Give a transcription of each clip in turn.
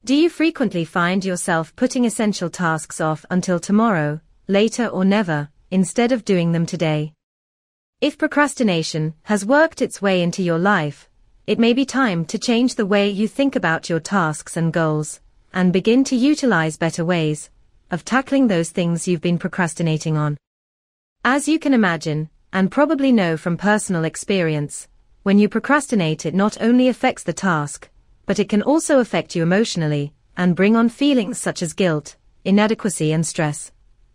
Do you frequently find yourself putting essential tasks off until tomorrow, later or never, instead of doing them today? If procrastination has worked its way into your life, it may be time to change the way you think about your tasks and goals, and begin to utilize better ways of tackling those things you've been procrastinating on. As you can imagine, and probably know from personal experience, when you procrastinate, it not only affects the task, but it can also affect you emotionally, and bring on feelings such as guilt, inadequacy and stress.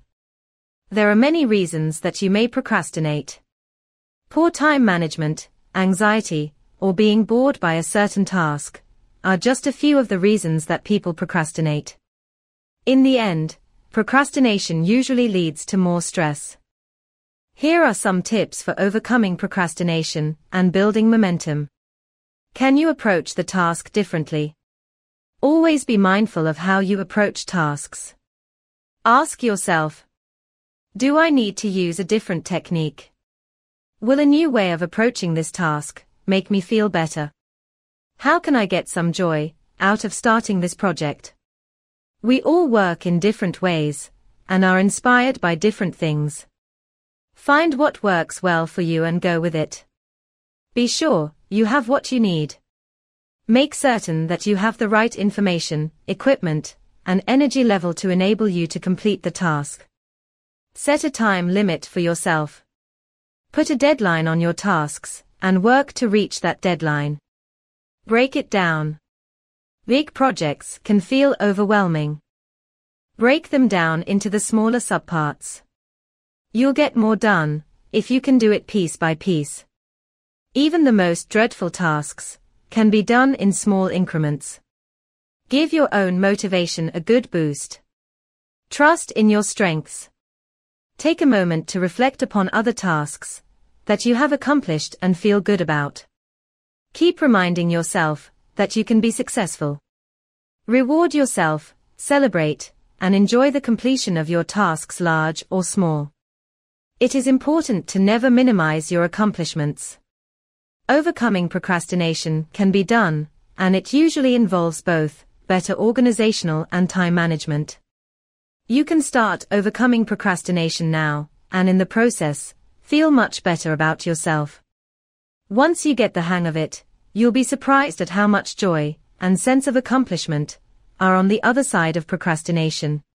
There are many reasons that you may procrastinate. Poor time management, anxiety, or being bored by a certain task are just a few of the reasons that people procrastinate. In the end, procrastination usually leads to more stress. Here are some tips for overcoming procrastination and building momentum. Can you approach the task differently? Always be mindful of how you approach tasks. Ask yourself, do I need to use a different technique? Will a new way of approaching this task make me feel better? How can I get some joy out of starting this project? We all work in different ways and are inspired by different things. Find what works well for you and go with it. Be sure you have what you need. Make certain that you have the right information, equipment, and energy level to enable you to complete the task. Set a time limit for yourself. Put a deadline on your tasks and work to reach that deadline. Break it down. Big projects can feel overwhelming. Break them down into the smaller subparts. You'll get more done if you can do it piece by piece. Even the most dreadful tasks can be done in small increments. Give your own motivation a good boost. Trust in your strengths. Take a moment to reflect upon other tasks that you have accomplished and feel good about. Keep reminding yourself that you can be successful. Reward yourself, celebrate, and enjoy the completion of your tasks, large or small. It is important to never minimize your accomplishments. Overcoming procrastination can be done, and it usually involves both better organizational and time management. You can start overcoming procrastination now, and in the process, feel much better about yourself. Once you get the hang of it, you'll be surprised at how much joy and sense of accomplishment are on the other side of procrastination.